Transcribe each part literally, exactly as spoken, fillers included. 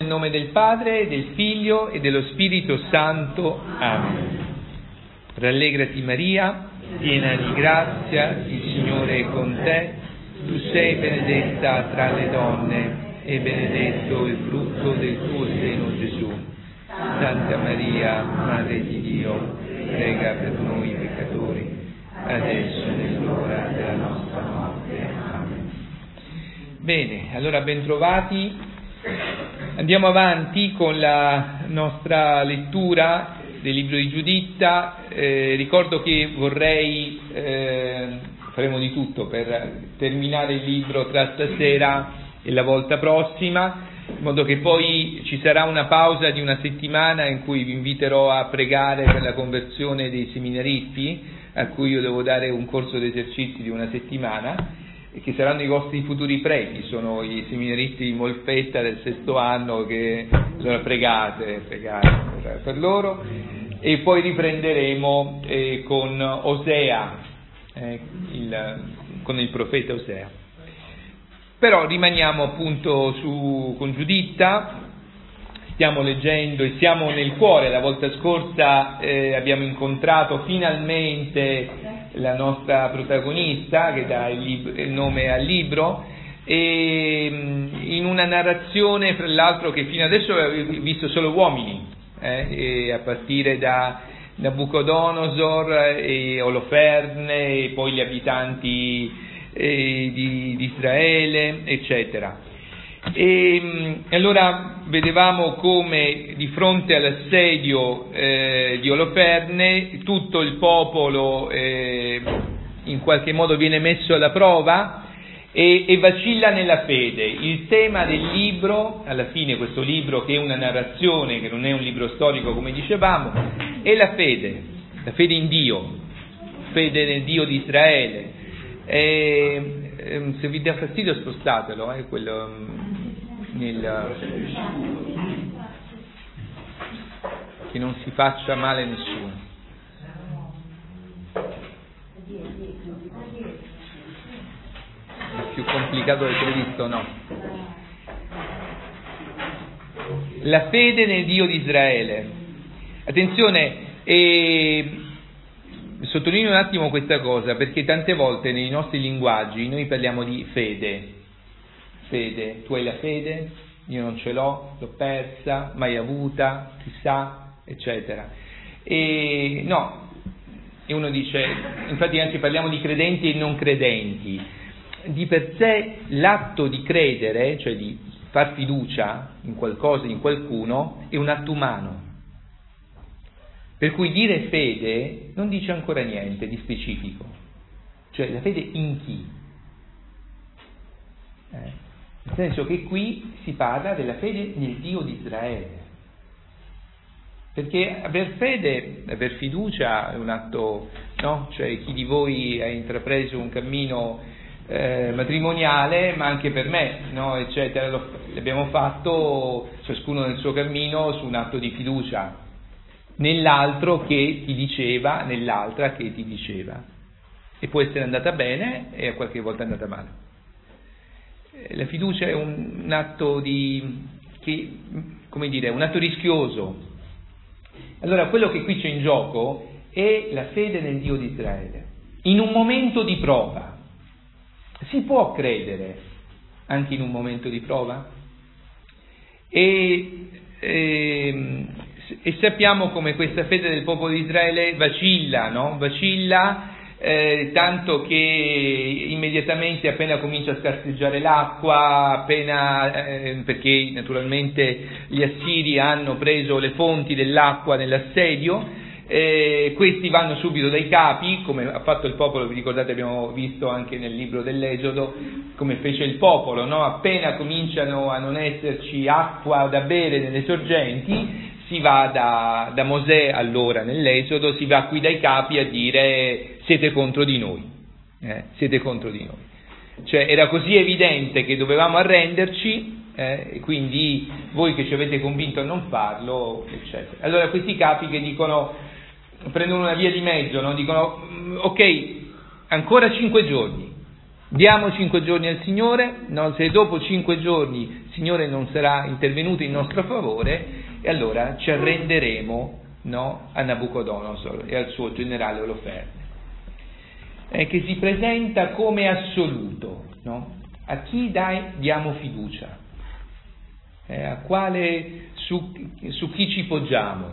Nel nome del Padre, del Figlio e dello Spirito Santo. Amen. Rallegrati Maria, piena di grazia, il Signore è con te. Tu sei benedetta tra le donne e benedetto il frutto del tuo seno, Gesù. Santa Maria, Madre di Dio, prega per noi peccatori, adesso e nell'ora della nostra morte. Amen. Bene, allora bentrovati. Andiamo avanti con la nostra lettura del libro di Giuditta. Eh, ricordo che vorrei, eh, faremo di tutto per terminare il libro tra stasera e la volta prossima, in modo che poi ci sarà una pausa di una settimana in cui vi inviterò a pregare per la conversione dei seminaristi, a cui io devo dare un corso di esercizi di una settimana, che saranno i vostri futuri preti, sono i seminaristi di Molfetta del sesto anno che sono pregate, pregate per, per loro, e poi riprenderemo eh, con Osea, eh, il, con il profeta Osea. Però rimaniamo appunto su, con Giuditta, stiamo leggendo e siamo nel cuore. La volta scorsa eh, abbiamo incontrato finalmente la nostra protagonista che dà il, lib- il nome al libro, e in una narrazione fra l'altro che fino adesso avevo visto solo uomini, eh, e a partire da Nabucodonosor e Oloferne e poi gli abitanti eh, di, di Israele, eccetera. E allora vedevamo come di fronte all'assedio eh, di Oloferne tutto il popolo eh, in qualche modo viene messo alla prova e, e vacilla nella fede. Il tema del libro, alla fine questo libro che è una narrazione, che non è un libro storico come dicevamo, è la fede, la fede in Dio, fede nel Dio di Israele. E, e, se vi dà fastidio spostatelo, eh, quello... Nel, che non si faccia male a nessuno. È più complicato del previsto, no? La fede nel Dio di Israele. Attenzione, e sottolineo un attimo questa cosa, perché tante volte nei nostri linguaggi noi parliamo di fede. Fede, tu hai la fede, io non ce l'ho, l'ho persa, mai avuta, chissà, eccetera. E no, e uno dice, infatti anche parliamo di credenti e non credenti. Di per sé l'atto di credere, cioè di far fiducia in qualcosa, in qualcuno, è un atto umano. Per cui dire fede non dice ancora niente di specifico. Cioè la fede in chi? Eh. Nel senso che qui si parla della fede nel Dio di Israele, perché aver fede, aver fiducia è un atto, no? Cioè chi di voi ha intrapreso un cammino eh, matrimoniale, ma anche per me, no? Eccetera, lo, l'abbiamo fatto ciascuno nel suo cammino su un atto di fiducia nell'altro che ti diceva, nell'altra che ti diceva, e può essere andata bene e a qualche volta è andata male. La fiducia è un, un atto di, che, come dire, un atto rischioso. Allora quello che qui c'è in gioco è la fede nel Dio di Israele. In un momento di prova, si può credere anche in un momento di prova? E, e, e sappiamo come questa fede del popolo di Israele vacilla, no? Vacilla. Eh, tanto che immediatamente appena comincia a scarseggiare l'acqua, appena eh, perché naturalmente gli assiri hanno preso le fonti dell'acqua nell'assedio, eh, questi vanno subito dai capi, come ha fatto il popolo. Vi ricordate, abbiamo visto anche nel libro dell'Esodo come fece il popolo, no? Appena cominciano a non esserci acqua da bere nelle sorgenti, si va da, da Mosè, allora nell'Esodo, si va qui dai capi a dire siete contro di noi, eh, siete contro di noi. Cioè era così evidente che dovevamo arrenderci, eh, e quindi voi che ci avete convinto a non farlo, eccetera. Allora questi capi che dicono, prendono una via di mezzo, no? Dicono ok, ancora cinque giorni, Diamo cinque giorni al Signore, no? Se dopo cinque giorni il Signore non sarà intervenuto in nostro favore, e allora ci arrenderemo, no? A Nabucodonosor e al suo generale Oloferne, eh, che si presenta come assoluto, no? A chi dai, diamo fiducia? Eh, a quale, su, su chi ci poggiamo?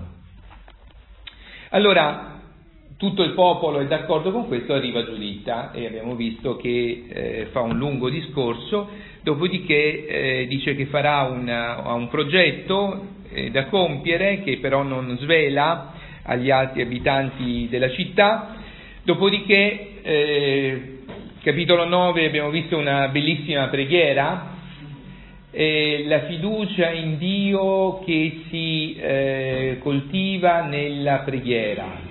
Allora, tutto il popolo è d'accordo con questo, arriva Giuditta e abbiamo visto che eh, fa un lungo discorso, dopodiché eh, dice che farà una, un progetto eh, da compiere, che però non svela agli altri abitanti della città. Dopodiché, eh, capitolo nove, abbiamo visto una bellissima preghiera, eh, la fiducia in Dio che si eh, coltiva nella preghiera.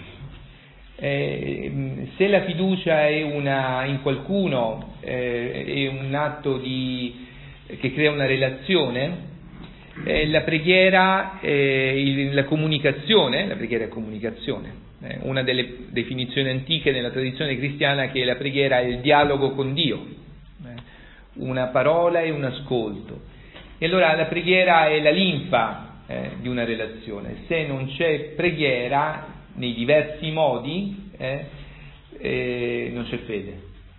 Eh, se la fiducia è una, in qualcuno, eh, è un atto di, che crea una relazione, eh, la preghiera, eh, il, la comunicazione, la preghiera è comunicazione. Eh, una delle definizioni antiche nella tradizione cristiana è che la preghiera è il dialogo con Dio, eh, una parola e un ascolto. E allora la preghiera è la linfa eh, di una relazione. Se non c'è preghiera nei diversi modi, eh, eh, non c'è fede.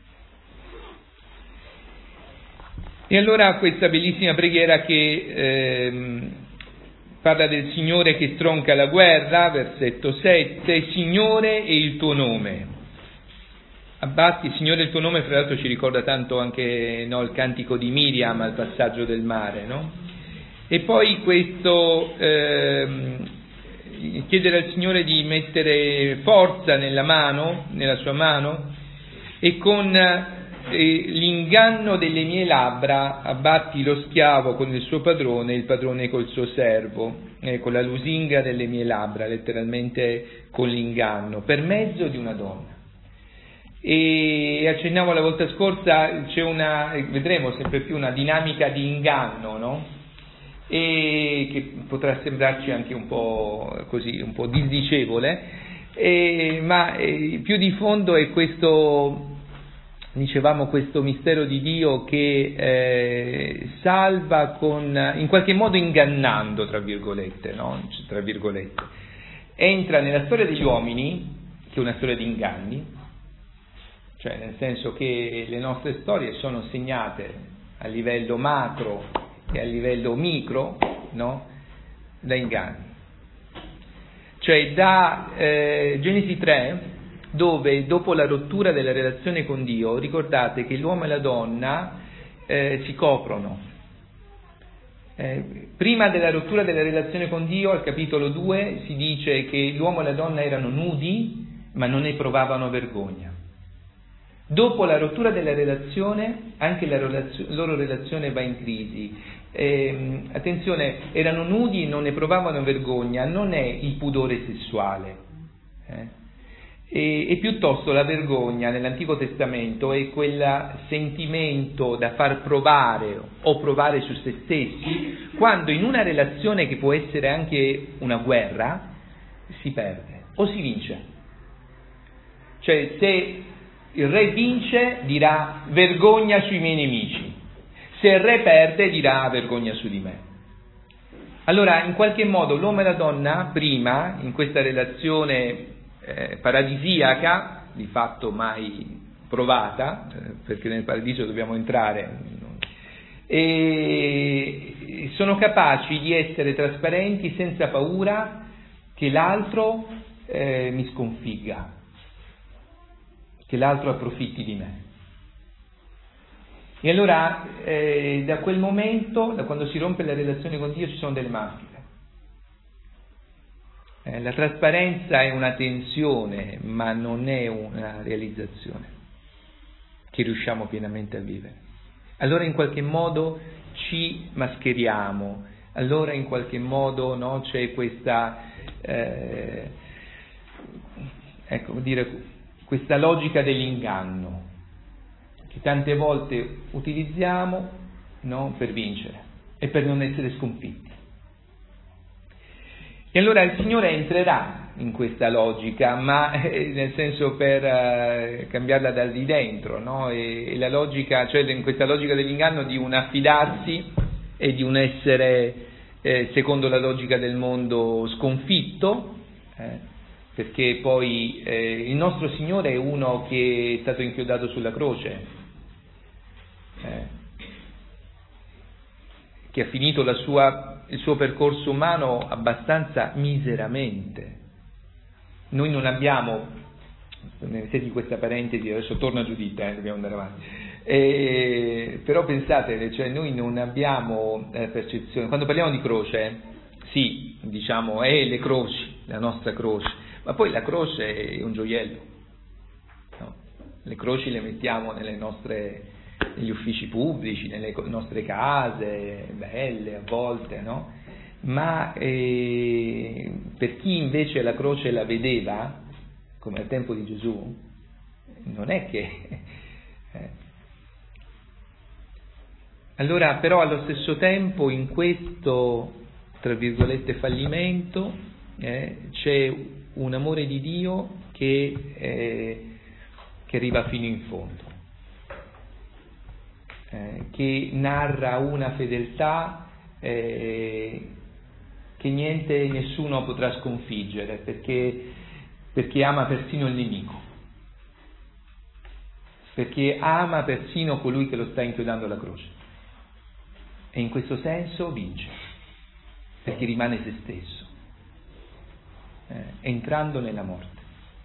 E allora questa bellissima preghiera che ehm, parla del Signore che stronca la guerra, versetto sette, Signore e il tuo nome. Abbatti, Signore e il tuo nome, fra l'altro ci ricorda tanto anche, no, il cantico di Miriam al passaggio del mare, no? E poi questo ehm, chiedere al Signore di mettere forza nella mano, nella sua mano, e con eh, l'inganno delle mie labbra abbatti lo schiavo con il suo padrone, il padrone col suo servo, eh, con la lusinga delle mie labbra, letteralmente con l'inganno, per mezzo di una donna. E accennavo la volta scorsa, c'è una, vedremo sempre più una dinamica di inganno, no? E che potrà sembrarci anche un po' così, un po' disdicevole, e, ma e, più di fondo è questo, dicevamo, questo mistero di Dio che eh, salva con, in qualche modo ingannando, tra virgolette, no? Tra virgolette, entra nella storia degli uomini, che è una storia di inganni, cioè nel senso che le nostre storie sono segnate a livello macro e a livello micro, no? Da inganni. Cioè da eh, Genesi tre, dove dopo la rottura della relazione con Dio, ricordate che l'uomo e la donna eh, si coprono. Eh, prima della rottura della relazione con Dio, al capitolo due, si dice che l'uomo e la donna erano nudi, ma non ne provavano vergogna. Dopo la rottura della relazione, anche la relazio- loro relazione va in crisi. Eh, attenzione, erano nudi e non ne provavano vergogna, non è il pudore sessuale, eh? e, e piuttosto la vergogna nell'Antico Testamento è quel sentimento da far provare o provare su se stessi, quando in una relazione che può essere anche una guerra si perde o si vince. Cioè, se il re vince dirà vergogna sui miei nemici, se il re perde dirà vergogna su di me. Allora, in qualche modo l'uomo e la donna prima, in questa relazione eh, paradisiaca, di fatto mai provata, eh, perché nel paradiso dobbiamo entrare, e sono capaci di essere trasparenti senza paura che l'altro eh, mi sconfigga, che l'altro approfitti di me. E allora eh, da quel momento, da quando si rompe la relazione con Dio, ci sono delle maschere. Eh, la trasparenza è una tensione, ma non è una realizzazione che riusciamo pienamente a vivere. Allora in qualche modo ci mascheriamo, allora in qualche modo, no, c'è questa, eh, ecco, dire, questa logica dell'inganno che tante volte utilizziamo, no, per vincere e per non essere sconfitti. E allora il Signore entrerà in questa logica, ma eh, nel senso per eh, cambiarla dal di dentro, no? E, e la logica, cioè in questa logica dell'inganno di un affidarsi e di un essere, eh, secondo la logica del mondo, sconfitto, eh, perché poi eh, il nostro Signore è uno che è stato inchiodato sulla croce, eh, che ha finito la sua, il suo percorso umano abbastanza miseramente. Noi non abbiamo, mettete questa parentesi, adesso torna Giuditta, eh, dobbiamo andare avanti, eh, però pensate, cioè noi non abbiamo eh, percezione, quando parliamo di croce, sì, diciamo, è le croci, la nostra croce, ma poi la croce è un gioiello, no? Le croci le mettiamo nelle nostre, negli uffici pubblici, nelle nostre case, belle a volte, no? Ma eh, per chi invece la croce la vedeva, come al tempo di Gesù, non è che... Eh. Allora, però, allo stesso tempo, in questo, tra virgolette, fallimento, eh, c'è un amore di Dio che, eh, che arriva fino in fondo, eh, che narra una fedeltà eh, che niente, nessuno potrà sconfiggere, perché, perché ama persino il nemico, perché ama persino colui che lo sta inchiodando alla croce, e in questo senso vince, perché rimane se stesso, eh, entrando nella morte.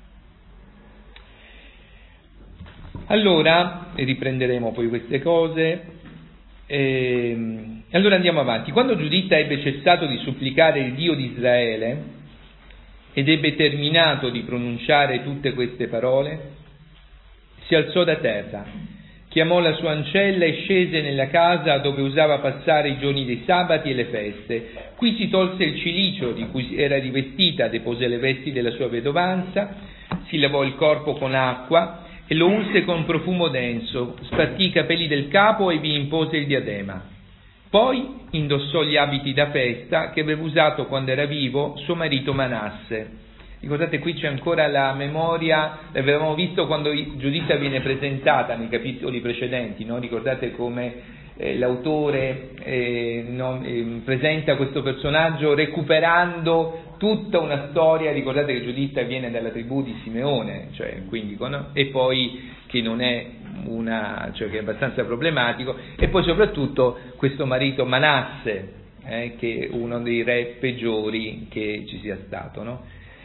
Allora, riprenderemo poi queste cose. E allora andiamo avanti. Quando Giuditta ebbe cessato di supplicare il Dio di Israele ed ebbe terminato di pronunciare tutte queste parole, si alzò da terra, chiamò la sua ancella e scese nella casa dove usava passare i giorni dei sabati e le feste. Qui si tolse il cilicio di cui era rivestita, depose le vesti della sua vedovanza, si lavò il corpo con acqua e lo unse con profumo denso, spartì i capelli del capo e vi impose il diadema. Poi indossò gli abiti da festa che aveva usato quando era vivo suo marito Manasse. Ricordate, qui c'è ancora la memoria, l'avevamo visto quando Giuditta viene presentata nei capitoli precedenti, no? Ricordate come eh, l'autore eh, no, eh, presenta questo personaggio recuperando tutta una storia. Ricordate che Giuditta viene dalla tribù di Simeone, cioè, quindi, no? E poi che non è una, cioè che è abbastanza problematico, e poi soprattutto questo marito Manasse, eh, che è uno dei re peggiori che ci sia stato, no?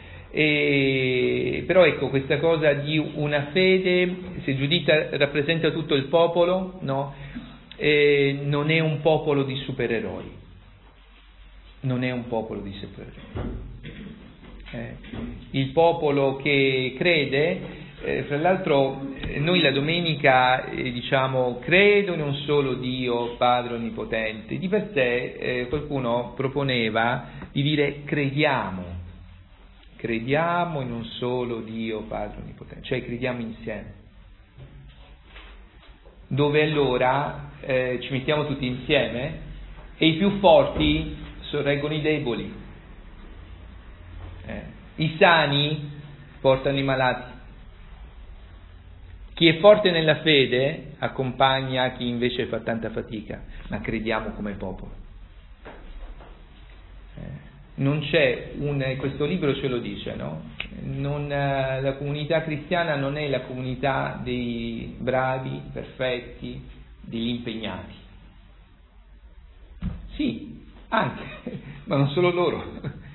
E, però ecco, questa cosa di una fede, se Giuditta rappresenta tutto il popolo, no? E non è un popolo di supereroi, non è un popolo di supereroi. Eh, il popolo che crede, eh, fra l'altro eh, noi la domenica eh, diciamo credo in un solo Dio Padre Onnipotente, di per sé eh, qualcuno proponeva di dire crediamo, crediamo in un solo Dio Padre Onnipotente, cioè crediamo insieme, dove allora eh, ci mettiamo tutti insieme e i più forti sorreggono i deboli, eh, i sani portano i malati, chi è forte nella fede accompagna chi invece fa tanta fatica, ma crediamo come popolo. Eh, non c'è un, questo libro ce lo dice, no? Non, la comunità cristiana non è la comunità dei bravi, perfetti, degli impegnati. Sì, anche, ma non solo loro.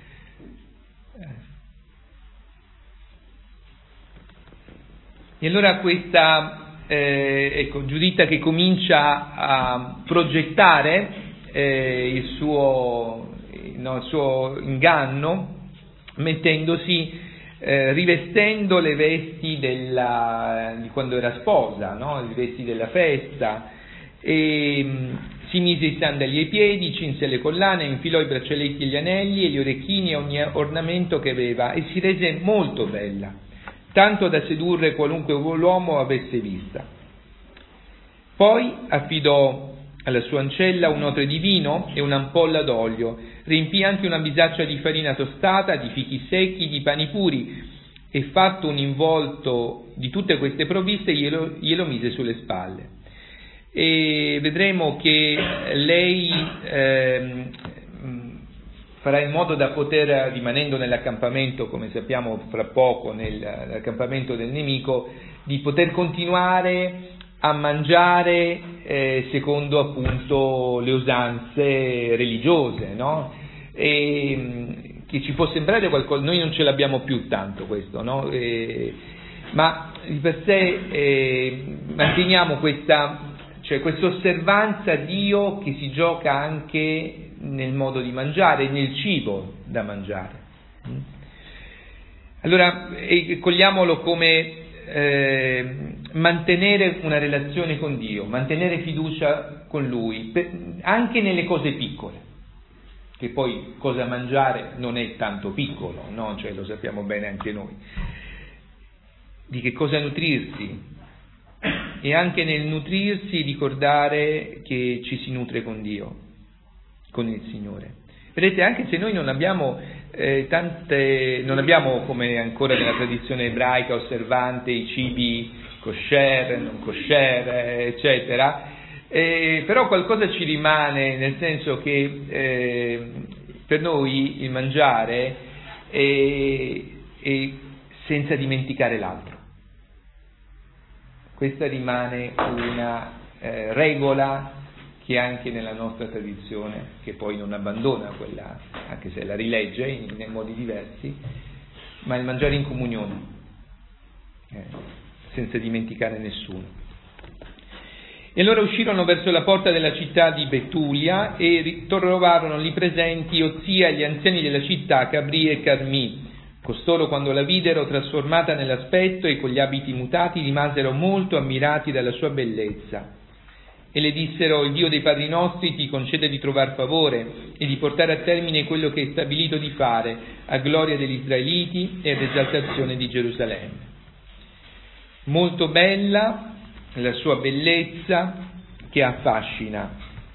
E allora questa, eh, ecco, Giuditta che comincia a progettare eh, il suo, no, il suo inganno, mettendosi, eh, rivestendo le vesti della, di quando era sposa, no? Le vesti della festa, e mh, si mise i sandali ai piedi, cinse le collane, infilò i braccialetti e gli anelli e gli orecchini e ogni ornamento che aveva e si rese molto bella, tanto da sedurre qualunque uomo avesse vista. Poi affidò alla sua ancella un otre di vino e un'ampolla d'olio, riempì anche una bisaccia di farina tostata, di fichi secchi, di pani puri, e fatto un involto di tutte queste provviste glielo, glielo mise sulle spalle. E vedremo che lei eh, farà in modo da poter, rimanendo nell'accampamento, come sappiamo fra poco, nell'accampamento del nemico, di poter continuare a mangiare eh, secondo appunto le usanze religiose, no? E, che ci può sembrare qualcosa, noi non ce l'abbiamo più tanto questo, no? E, ma di per sé eh, manteniamo questa, cioè questa osservanza a Dio che si gioca anche nel modo di mangiare, nel cibo da mangiare. Allora, eh, cogliamolo come eh, mantenere una relazione con Dio, mantenere fiducia con Lui, per, anche nelle cose piccole. Che poi cosa mangiare non è tanto piccolo, no? Cioè, lo sappiamo bene anche noi. Di che cosa nutrirsi, e anche nel nutrirsi ricordare che ci si nutre con Dio, con il Signore. Vedete, anche se noi non abbiamo eh, tante, non abbiamo come ancora nella tradizione ebraica osservante i cibi kosher, non kosher, eccetera, Eh, però qualcosa ci rimane, nel senso che eh, per noi il mangiare è, è senza dimenticare l'altro. Questa rimane una eh, regola che anche nella nostra tradizione, che poi non abbandona quella, anche se la rilegge in, in modi diversi, ma il mangiare in comunione, eh, senza dimenticare nessuno. E allora uscirono verso la porta della città di Betulia e trovarono lì presenti Ozia e gli anziani della città, Cabri e Carmi. Costoro, quando la videro trasformata nell'aspetto e con gli abiti mutati, rimasero molto ammirati dalla sua bellezza. E le dissero: il Dio dei padri nostri ti concede di trovar favore e di portare a termine quello che è stabilito di fare, a gloria degli Israeliti e ad esaltazione di Gerusalemme. Molto bella la sua bellezza che affascina.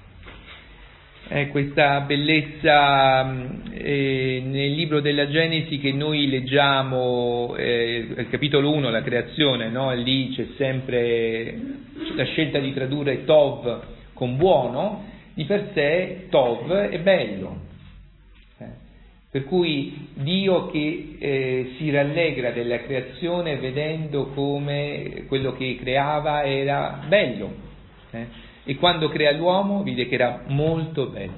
È questa bellezza eh, nel libro della Genesi che noi leggiamo, eh, al capitolo uno, la creazione, no? Lì c'è sempre la scelta di tradurre Tov con buono, di per sé Tov è bello. Eh. Per cui Dio che eh, si rallegra della creazione vedendo come quello che creava era bello. Eh. E quando crea l'uomo vide che era molto bello.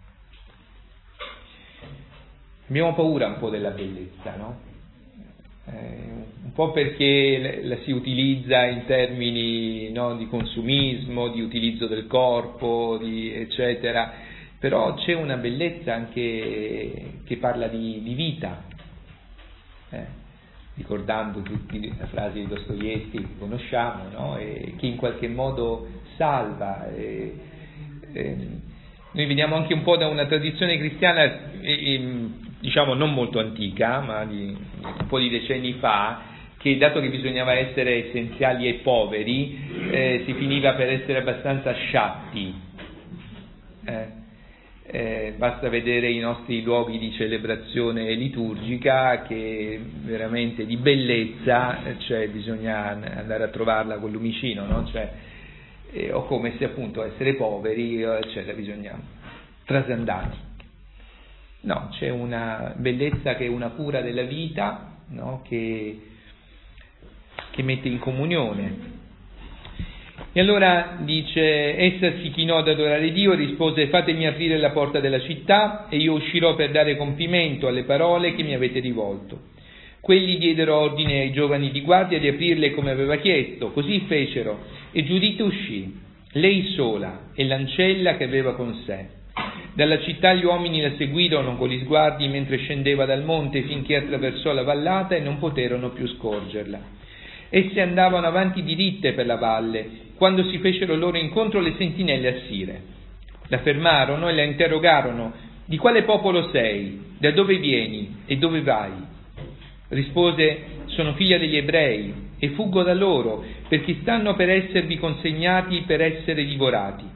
Abbiamo paura un po' della bellezza, no? Eh, un po' perché la si utilizza in termini, no, di consumismo, di utilizzo del corpo, di, eccetera, però c'è una bellezza anche che parla di, di vita, eh, ricordando tutti la frase di Dostoevskij che conosciamo, no? E che in qualche modo salva. E, e, noi veniamo anche un po' da una tradizione cristiana, e, e, diciamo non molto antica, ma di un po' di decenni fa, che dato che bisognava essere essenziali e poveri, eh, si finiva per essere abbastanza sciatti. Eh. Eh, basta vedere i nostri luoghi di celebrazione liturgica, che veramente di bellezza, cioè bisogna andare a trovarla con il lumicino, no? Cioè, eh, o come se appunto essere poveri, eccetera, bisogna trasandati. No, c'è una bellezza che è una cura della vita, no? che, che mette in comunione. E allora dice: essa si chinò ad adorare Dio e rispose: fatemi aprire la porta della città e io uscirò per dare compimento alle parole che mi avete rivolto. Quelli diedero ordine ai giovani di guardia di aprirle come aveva chiesto, così fecero, e Giuditta uscì, lei sola e l'ancella che aveva con sé. Dalla città gli uomini la seguirono con gli sguardi mentre scendeva dal monte finché attraversò la vallata e non poterono più scorgerla. Esse andavano avanti diritte per la valle, quando si fecero loro incontro le sentinelle assire. La fermarono e la interrogarono: di quale popolo sei? Da dove vieni? E dove vai? Rispose: sono figlia degli ebrei e fuggo da loro, perché stanno per esservi consegnati per essere divorati.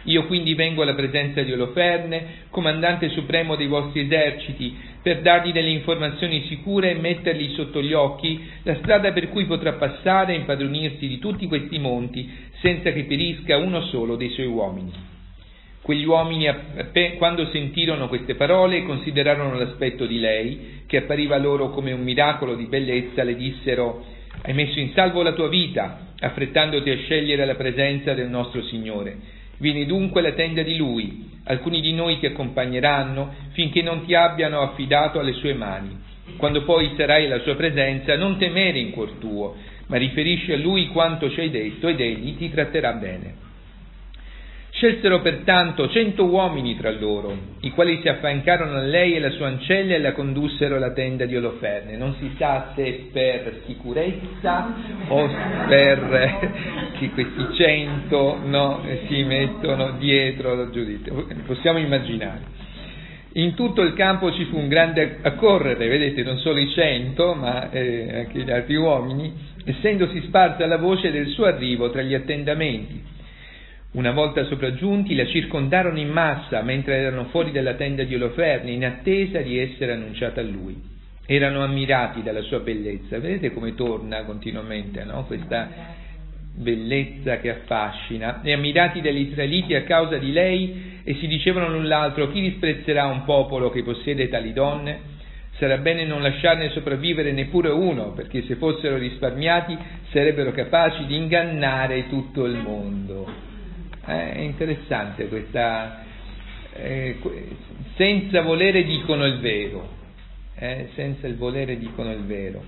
Io quindi vengo alla presenza di Oloferne, comandante supremo dei vostri eserciti, per dargli delle informazioni sicure e mettergli sotto gli occhi la strada per cui potrà passare e impadronirsi di tutti questi monti senza che perisca uno solo dei suoi uomini. Quegli uomini, quando sentirono queste parole, considerarono l'aspetto di lei, che appariva loro come un miracolo di bellezza, le dissero: hai messo in salvo la tua vita, affrettandoti a scegliere la presenza del nostro Signore. Vieni dunque alla tenda di Lui, alcuni di noi ti accompagneranno finché non ti abbiano affidato alle sue mani. Quando poi sarai alla sua presenza, non temere in cuor tuo, ma riferisci a Lui quanto ci hai detto ed Egli ti tratterà bene. Scelsero pertanto cento uomini tra loro, i quali si affiancarono a lei e la sua ancella e la condussero alla tenda di Oloferne. Non si sa se per sicurezza o per che questi cento no, si mettono dietro la giudizia. Possiamo immaginare. In tutto il campo ci fu un grande accorrere, vedete, non solo i cento, ma eh, anche gli altri uomini, essendosi sparsa la voce del suo arrivo tra gli attendamenti. Una volta sopraggiunti, la circondarono in massa mentre erano fuori dalla tenda di Oloferne, in attesa di essere annunciata a lui. Erano ammirati dalla sua bellezza. Vedete come torna continuamente, no? Questa bellezza che affascina. E ammirati dagli israeliti a causa di lei, e si dicevano l'un l'altro: chi disprezzerà un popolo che possiede tali donne? Sarà bene non lasciarne sopravvivere neppure uno, perché se fossero risparmiati sarebbero capaci di ingannare tutto il mondo. È interessante questa, eh, senza volere dicono il vero, eh, senza il volere dicono il vero.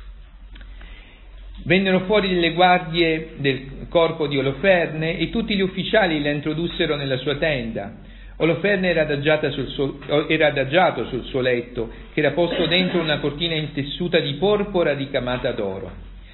Vennero fuori delle guardie del corpo di Oloferne e tutti gli ufficiali la introdussero nella sua tenda. Oloferne era, adagiata sul suo, era adagiato sul suo letto, che era posto dentro una cortina intessuta di porpora ricamata d'oro.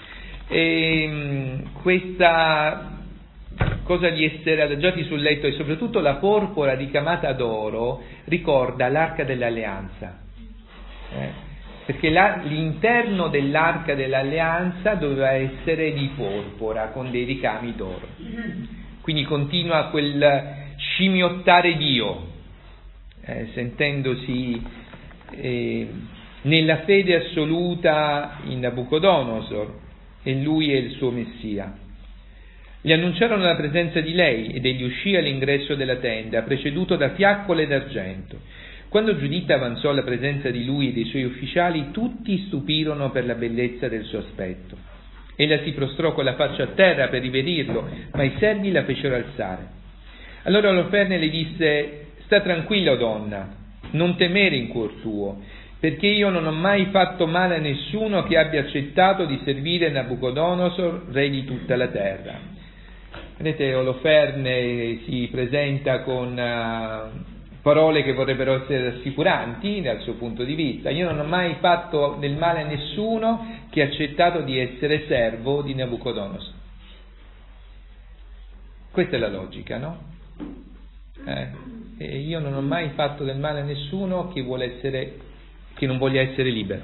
E questa cosa di essere adagiati sul letto e soprattutto la porpora ricamata d'oro ricorda l'Arca dell'Alleanza, eh? perché la, l'interno dell'Arca dell'Alleanza doveva essere di porpora con dei ricami d'oro, quindi continua quel scimmiottare Dio, eh, sentendosi eh, nella fede assoluta in Nabucodonosor, e lui è il suo Messia. Gli annunciarono la presenza di lei ed egli uscì all'ingresso della tenda, preceduto da fiaccole d'argento. Quando Giuditta avanzò alla presenza di lui e dei suoi ufficiali, tutti stupirono per la bellezza del suo aspetto. Ella si prostrò con la faccia a terra per riverirlo, ma i servi la fecero alzare. Allora Oloferne le disse: sta tranquilla, o donna, non temere in cuor tuo, perché io non ho mai fatto male a nessuno che abbia accettato di servire Nabucodonosor, re di tutta la terra. Vedete, Oloferne si presenta con uh, parole che vorrebbero essere rassicuranti dal suo punto di vista. Io non ho mai fatto del male a nessuno che ha accettato di essere servo di Nabucodonosor. Questa è la logica, no? Eh, e io non ho mai fatto del male a nessuno che vuole essere, che non voglia essere libero.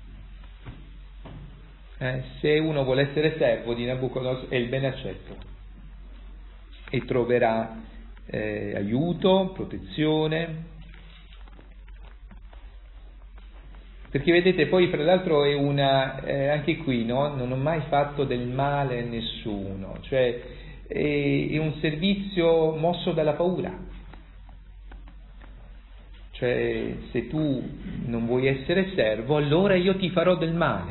Eh, se uno vuole essere servo di Nabucodonosor, è il ben accetto e troverà eh, aiuto, protezione, perché vedete, poi fra l'altro è una eh, anche qui, no? Non ho mai fatto del male a nessuno, cioè è, è un servizio mosso dalla paura, cioè se tu non vuoi essere servo, allora io ti farò del male.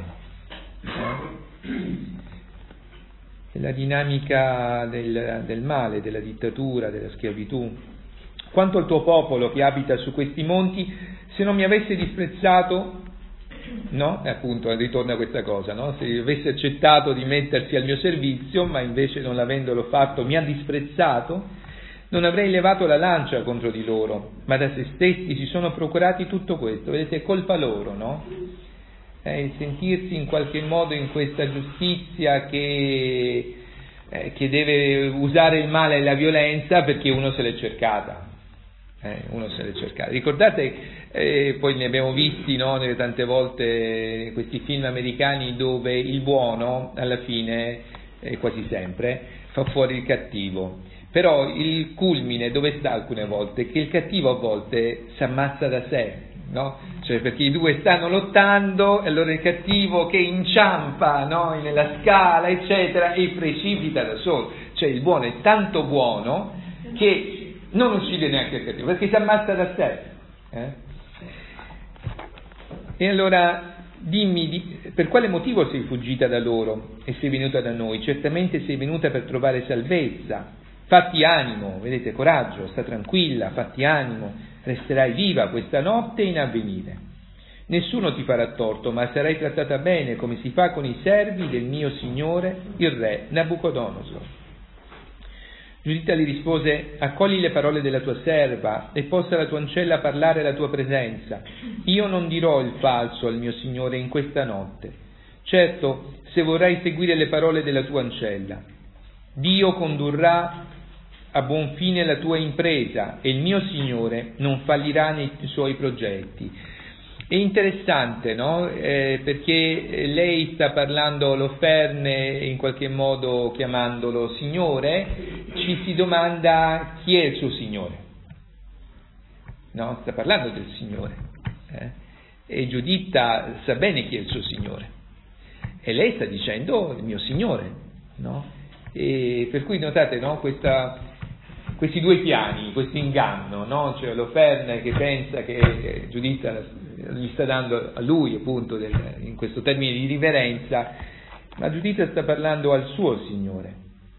Eh? La dinamica del, del male, della dittatura, della schiavitù. Quanto al tuo popolo che abita su questi monti, se non mi avesse disprezzato, no? E appunto ritorna questa cosa, no? Se avesse accettato di mettersi al mio servizio, ma invece non avendolo fatto mi ha disprezzato, non avrei levato la lancia contro di loro, ma da se stessi si sono procurati tutto questo. Vedete, è colpa loro, no? Eh, sentirsi in qualche modo in questa giustizia che, eh, che deve usare il male e la violenza perché uno se l'è cercata. Eh, uno se l'è cercata. Ricordate, eh, poi ne abbiamo visti, no, tante volte questi film americani dove il buono alla fine, eh, quasi sempre, fa fuori il cattivo. Però il culmine dove sta alcune volte? Che il cattivo a volte si ammazza da sé, no? Cioè perché i due stanno lottando e allora il cattivo che inciampa, no? Nella scala eccetera e precipita da solo. Cioè il buono è tanto buono che non uccide neanche il cattivo perché si ammazza da sé. Eh? E allora dimmi di, per quale motivo sei fuggita da loro e sei venuta da noi? Certamente sei venuta per trovare salvezza. Fatti animo, vedete, coraggio, sta tranquilla, fatti animo, resterai viva questa notte e in avvenire. Nessuno ti farà torto, ma sarai trattata bene come si fa con i servi del mio signore, il re Nabucodonosor. Giuditta gli rispose: accogli le parole della tua serva e possa la tua ancella parlare alla tua presenza. Io non dirò il falso al mio signore in questa notte. Certo, se vorrai seguire le parole della tua ancella, Dio condurrà a buon fine la tua impresa e il mio Signore non fallirà nei suoi progetti. È interessante, no? Eh, perché lei sta parlando Oloferne, in qualche modo chiamandolo Signore, ci si domanda chi è il suo Signore. No? Sta parlando del Signore. Eh? E Giuditta sa bene chi è il suo Signore. E lei sta dicendo il mio Signore, no? E per cui notate, no? Questa... questi due piani, questo inganno, no? Cioè Oloferne che pensa che Giuditta gli sta dando a lui appunto del, in questo termine di riverenza, ma Giuditta sta parlando al suo Signore.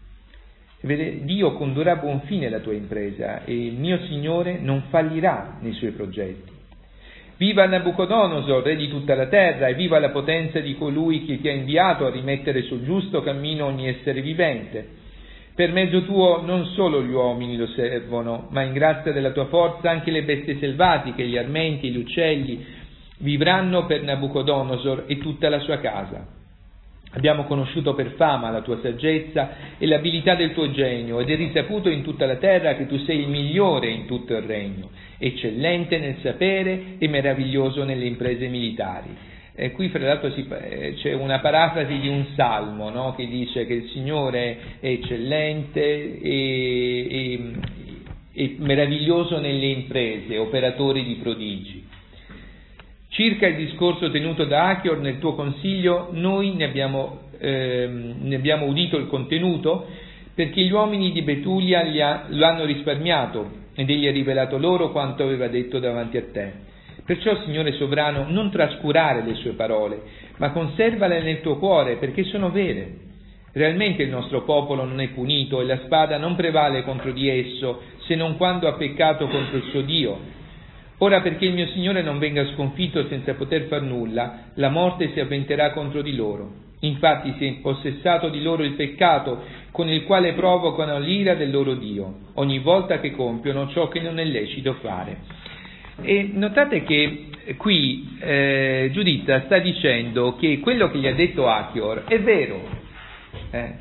Vede, Dio condurrà a buon fine la tua impresa e il mio Signore non fallirà nei suoi progetti. Viva Nabucodonosor, re di tutta la terra, e viva la potenza di colui che ti ha inviato a rimettere sul giusto cammino ogni essere vivente. Per mezzo tuo non solo gli uomini lo servono, ma in grazia della tua forza anche le bestie selvatiche, gli armenti, gli uccelli, vivranno per Nabucodonosor e tutta la sua casa. Abbiamo conosciuto per fama la tua saggezza e l'abilità del tuo genio, ed è risaputo in tutta la terra che tu sei il migliore in tutto il regno, eccellente nel sapere e meraviglioso nelle imprese militari. E qui fra l'altro si, eh, c'è una parafrasi di un salmo, no? Che dice che il Signore è eccellente e, e, e meraviglioso nelle imprese, operatore di prodigi. Circa il discorso tenuto da Achior nel tuo consiglio, noi ne abbiamo, ehm, ne abbiamo udito il contenuto, perché gli uomini di Betulia gli ha, lo hanno risparmiato ed egli ha rivelato loro quanto aveva detto davanti a te. Perciò, Signore sovrano, non trascurare le sue parole, ma conservale nel tuo cuore, perché sono vere. Realmente il nostro popolo non è punito e la spada non prevale contro di esso, se non quando ha peccato contro il suo Dio. Ora, perché il mio Signore non venga sconfitto senza poter far nulla, la morte si avventerà contro di loro. Infatti si è impossessato di loro il peccato, con il quale provocano l'ira del loro Dio, ogni volta che compiono ciò che non è lecito fare. E notate che qui eh, Giuditta sta dicendo che quello che gli ha detto Achior è vero, eh?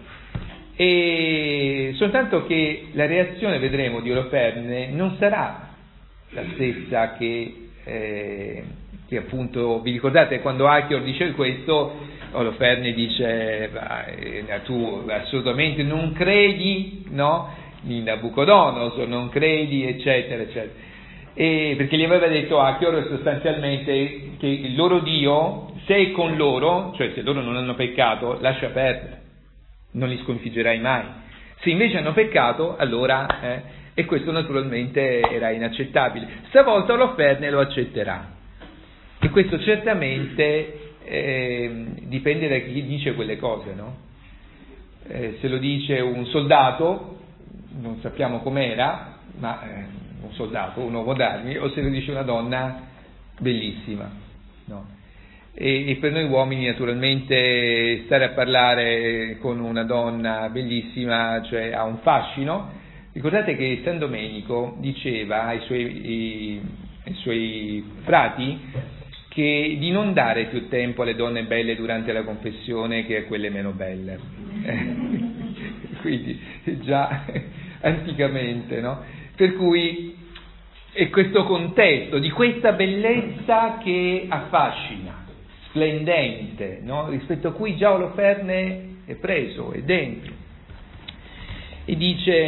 E soltanto che la reazione, vedremo, di Oloferne non sarà la stessa che, eh, che appunto, vi ricordate quando Achior dice questo, Oloferne dice eh, tu assolutamente non credi, no? In Nabucodonosor, non credi, eccetera, eccetera. E perché gli aveva detto Achior sostanzialmente che il loro Dio, se è con loro, cioè se loro non hanno peccato, lascia perdere, non li sconfiggerai mai. Se invece hanno peccato, allora, eh, e questo naturalmente era inaccettabile. Stavolta Oloferne lo accetterà. E questo certamente eh, dipende da chi dice quelle cose, no? Eh, se lo dice un soldato, non sappiamo com'era, ma... Eh, un soldato, un uomo d'armi, o se lo dice una donna bellissima, no? E, e per noi uomini naturalmente stare a parlare con una donna bellissima, cioè ha un fascino. Ricordate che San Domenico diceva ai suoi, i, ai suoi frati che di non dare più tempo alle donne belle durante la confessione che a quelle meno belle. Quindi già anticamente, no? Per cui è questo contesto di questa bellezza che affascina, splendente, no? Rispetto a cui già Oloferne è preso, è dentro. E dice,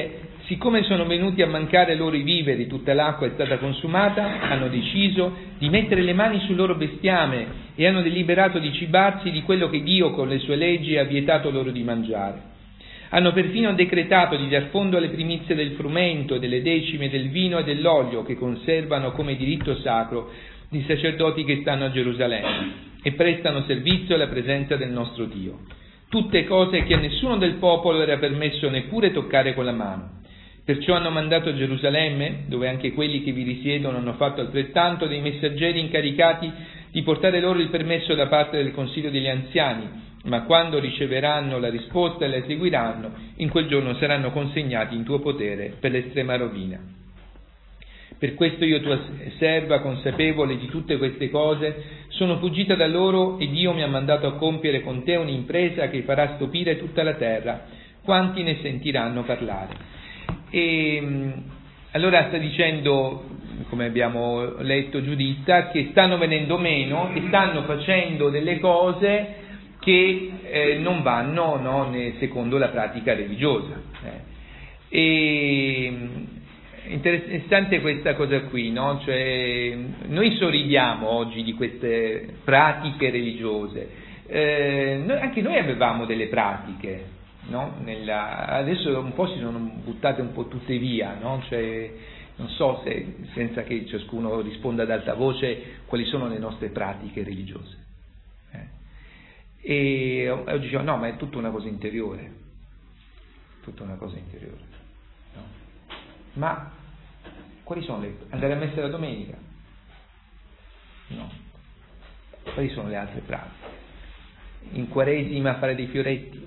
Siccome sono venuti a mancare loro i viveri, tutta l'acqua è stata consumata, hanno deciso di mettere le mani sul loro bestiame e hanno deliberato di cibarsi di quello che Dio con le sue leggi ha vietato loro di mangiare. Hanno perfino decretato di dar fondo alle primizie del frumento, delle decime, del vino e dell'olio che conservano come diritto sacro i sacerdoti che stanno a Gerusalemme e prestano servizio alla presenza del nostro Dio. Tutte cose che a nessuno del popolo era permesso neppure toccare con la mano. Perciò hanno mandato a Gerusalemme, dove anche quelli che vi risiedono hanno fatto altrettanto, dei messaggeri incaricati di portare loro il permesso da parte del Consiglio degli anziani, ma quando riceveranno la risposta e la eseguiranno, in quel giorno saranno consegnati in tuo potere per l'estrema rovina. Per questo io, tua serva, consapevole di tutte queste cose, sono fuggita da loro e Dio mi ha mandato a compiere con te un'impresa che farà stupire tutta la terra, quanti ne sentiranno parlare. E allora sta dicendo, come abbiamo letto Giuditta, che stanno venendo meno e stanno facendo delle cose che eh, non vanno, no, ne, secondo la pratica religiosa. Eh. E interessante questa cosa qui, no? Cioè, noi sorridiamo oggi di queste pratiche religiose, eh, noi, anche noi avevamo delle pratiche. No? Nella, adesso un po' si sono buttate un po' tutte via, no? Cioè, non so se, senza che ciascuno risponda ad alta voce, quali sono le nostre pratiche religiose. Eh? E oggi diciamo, no, ma è tutta una cosa interiore, tutta una cosa interiore. No? Ma quali sono le... andare a messa la domenica? No. Quali sono le altre pratiche? In Quaresima fare dei fioretti?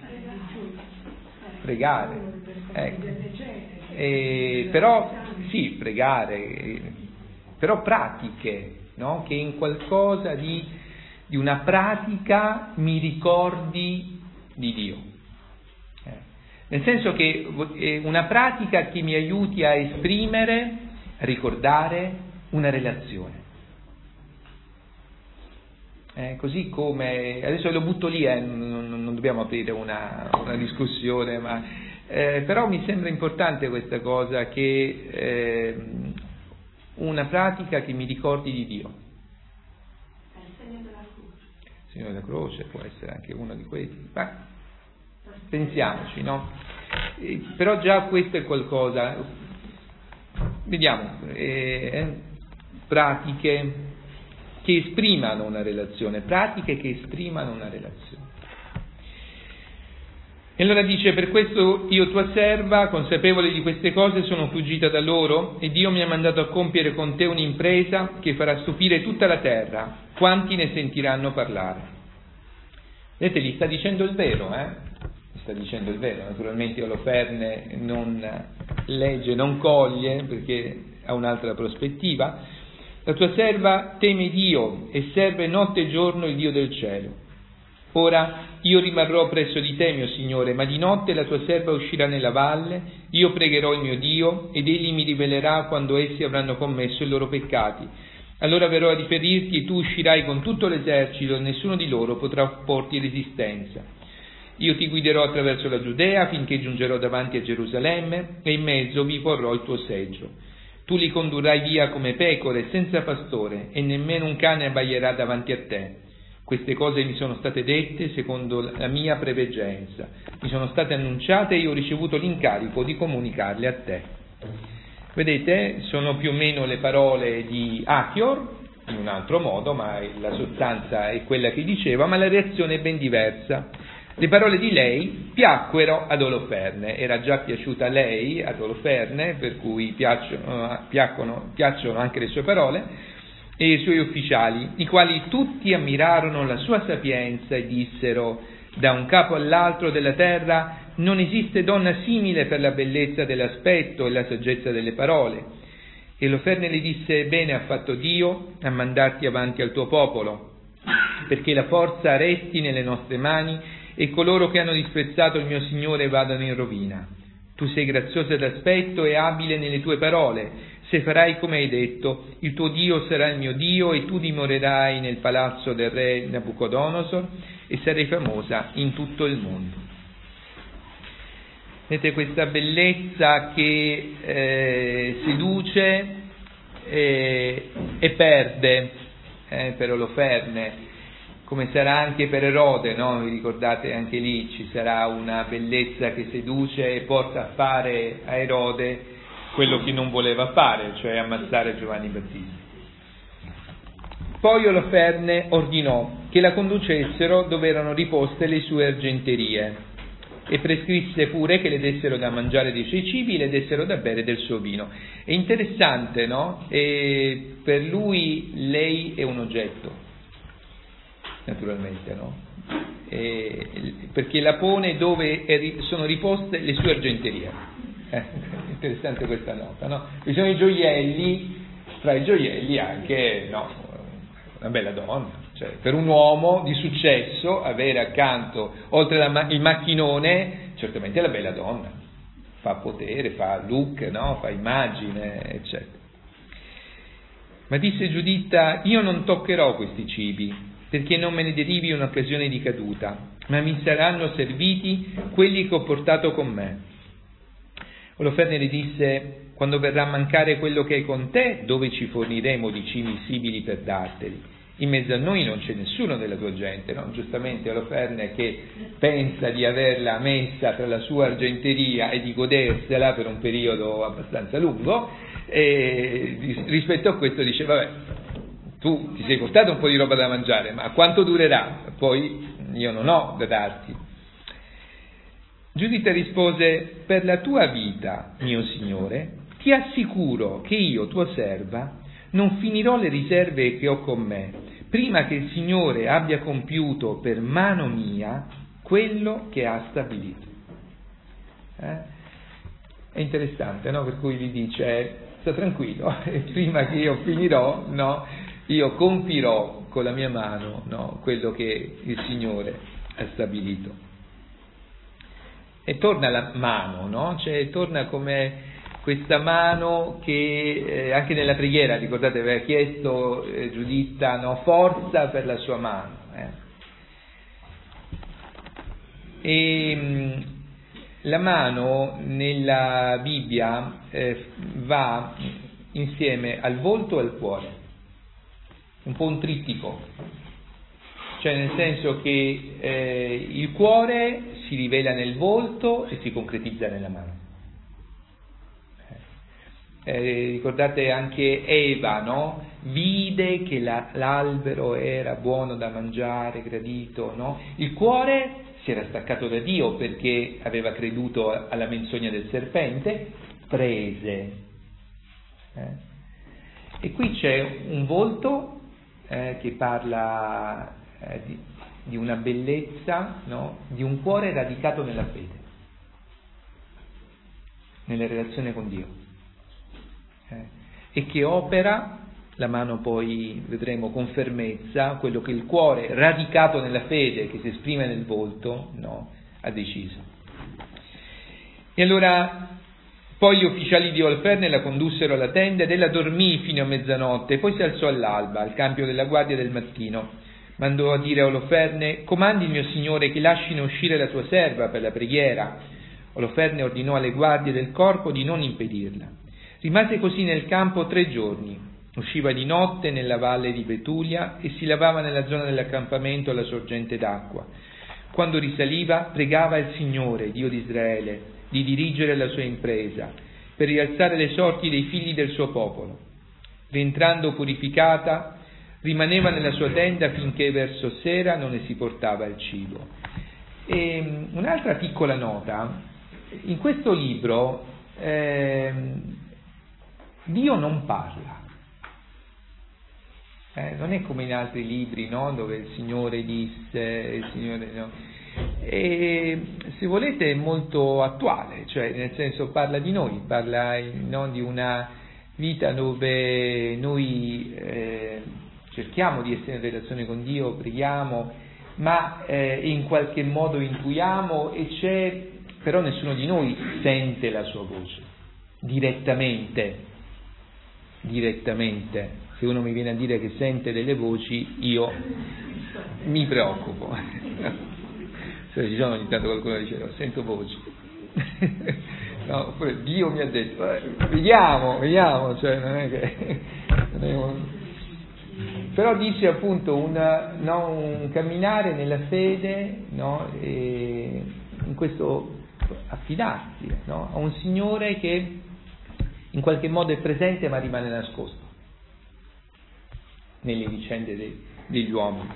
Pregare, ecco. E, però sì, pregare, però pratiche, no? Che in qualcosa di, di una pratica mi ricordi di Dio, eh. Nel senso che è una pratica che mi aiuti a esprimere, a ricordare una relazione. Eh, così come, adesso lo butto lì, eh, non, non dobbiamo aprire una, una discussione, ma eh, però mi sembra importante questa cosa, che eh, una pratica che mi ricordi di Dio. Il segno della croce. Il segno della croce può essere anche uno di questi, ma pensiamoci, no? Eh, però già questo è qualcosa, vediamo, eh, pratiche che esprimano una relazione, pratiche che esprimano una relazione. E allora dice, per questo io tua serva, consapevole di queste cose, sono fuggita da loro e Dio mi ha mandato a compiere con te un'impresa che farà stupire tutta la terra, quanti ne sentiranno parlare. Vedete, gli sta dicendo il vero, eh? Gli sta dicendo il vero, naturalmente Oloferne non legge, non coglie, perché ha un'altra prospettiva. La tua serva teme Dio e serve notte e giorno il Dio del cielo. Ora io rimarrò presso di te, mio Signore, ma di notte la tua serva uscirà nella valle, io pregherò il mio Dio ed egli mi rivelerà quando essi avranno commesso i loro peccati. Allora verrò a riferirti e tu uscirai con tutto l'esercito e nessuno di loro potrà opporti resistenza. Io ti guiderò attraverso la Giudea finché giungerò davanti a Gerusalemme e in mezzo vi porrò il tuo seggio. Tu li condurrai via come pecore senza pastore e nemmeno un cane abbaierà davanti a te. Queste cose mi sono state dette secondo la mia preveggenza, mi sono state annunciate e io ho ricevuto l'incarico di comunicarle a te. Vedete, sono più o meno le parole di Achior, in un altro modo, ma la sostanza è quella che diceva, ma la reazione è ben diversa. Le parole di lei piacquero ad Oloferne, era già piaciuta a lei, ad Oloferne, per cui piacciono, piacciono, piacciono anche le sue parole, e i suoi ufficiali, i quali tutti ammirarono la sua sapienza e dissero, da un capo all'altro della terra non esiste donna simile per la bellezza dell'aspetto e la saggezza delle parole. E Oloferne le disse, bene ha fatto Dio a mandarti avanti al tuo popolo, perché la forza resti nelle nostre mani e coloro che hanno disprezzato il mio Signore vadano in rovina. Tu sei graziosa d'aspetto e abile nelle tue parole. Se farai come hai detto, il tuo Dio sarà il mio Dio e tu dimorerai nel palazzo del re Nabucodonosor e sarai famosa in tutto il mondo. Vedete questa bellezza che eh, seduce eh, e perde eh, per Oloferne, come sarà anche per Erode, no? Vi ricordate, anche lì ci sarà una bellezza che seduce e porta a fare a Erode quello che non voleva fare, cioè ammazzare Giovanni Battista. Poi Oloferne ordinò che la conducessero dove erano riposte le sue argenterie e prescrisse pure che le dessero da mangiare dei suoi cibi e le dessero da bere del suo vino. È interessante, no? E per lui lei è un oggetto, naturalmente, no? E perché la pone dove sono riposte le sue argenterie. Eh, interessante questa nota, no? Ci sono i gioielli, tra i gioielli anche, no, una bella donna. Cioè, per un uomo di successo avere accanto, oltre al macchinone, certamente la bella donna, fa potere, fa look, no? Fa immagine, eccetera. Ma disse Giuditta: io non toccherò questi cibi, perché non me ne derivi un'occasione di caduta, ma mi saranno serviti quelli che ho portato con me. Oloferne le disse: quando verrà a mancare quello che hai con te, dove ci forniremo di cibi simili per darteli? In mezzo a noi non c'è nessuno della tua gente, no? Giustamente Oloferne, che pensa di averla messa tra la sua argenteria e di godersela per un periodo abbastanza lungo, e rispetto a questo dice: vabbè, tu ti sei portato un po' di roba da mangiare, ma quanto durerà? Poi io non ho da darti. Giuditta rispose: per la tua vita, mio signore, ti assicuro che io, tua serva, non finirò le riserve che ho con me, prima che il Signore abbia compiuto per mano mia quello che ha stabilito. Eh? È interessante, no? Per cui gli dice: sta tranquillo, prima che io finirò, no? Io compirò con la mia mano, no? Quello che il Signore ha stabilito. E torna la mano, no? Cioè torna come questa mano che eh, anche nella preghiera, ricordate, aveva chiesto eh, Giuditta, no? Forza per la sua mano. Eh. E mh, la mano nella Bibbia eh, va insieme al volto e al cuore, un po' un trittico, cioè nel senso che eh, il cuore si rivela nel volto e si concretizza nella mano. Eh, ricordate anche Eva, no? Vide che la, l'albero era buono da mangiare, gradito, no? Il cuore si era staccato da Dio perché aveva creduto alla menzogna del serpente, prese. Eh? E qui c'è un volto eh, che parla eh, di, di una bellezza, no? Di un cuore radicato nella fede, nella relazione con Dio. Eh, e che opera, la mano poi vedremo con fermezza, quello che il cuore radicato nella fede, che si esprime nel volto, no, ha deciso. E allora poi gli ufficiali di Oloferne la condussero alla tenda ed ella dormì fino a mezzanotte, poi si alzò all'alba, al cambio della guardia del mattino. Mandò a dire a Oloferne: comandi il mio signore che lascino uscire la tua serva per la preghiera. Oloferne ordinò alle guardie del corpo di non impedirla. Rimase così nel campo tre giorni, usciva di notte nella valle di Betulia e si lavava nella zona dell'accampamento alla sorgente d'acqua. Quando risaliva, pregava il Signore, Dio di Israele, di dirigere la sua impresa, per rialzare le sorti dei figli del suo popolo. Rientrando purificata, rimaneva nella sua tenda finché verso sera non ne si portava il cibo. E un'altra piccola nota: in questo libro eh, Dio non parla, eh, non è come in altri libri, no? Dove il Signore disse, il Signore no. E se volete è molto attuale, cioè nel senso parla di noi, parla no, di una vita dove noi eh, cerchiamo di essere in relazione con Dio, preghiamo, ma eh, in qualche modo intuiamo, e c'è, però nessuno di noi sente la sua voce direttamente. direttamente. Se uno mi viene a dire che sente delle voci, io mi preoccupo. Se ci sono ogni tanto qualcuno che dice: no, sento voci. No, oppure Dio mi ha detto, eh, vediamo, vediamo, cioè non è che... Non è un... Però dice appunto un, no, un camminare nella fede, no, e in questo affidarsi, no, a un Signore che in qualche modo è presente ma rimane nascosto nelle vicende dei, degli uomini.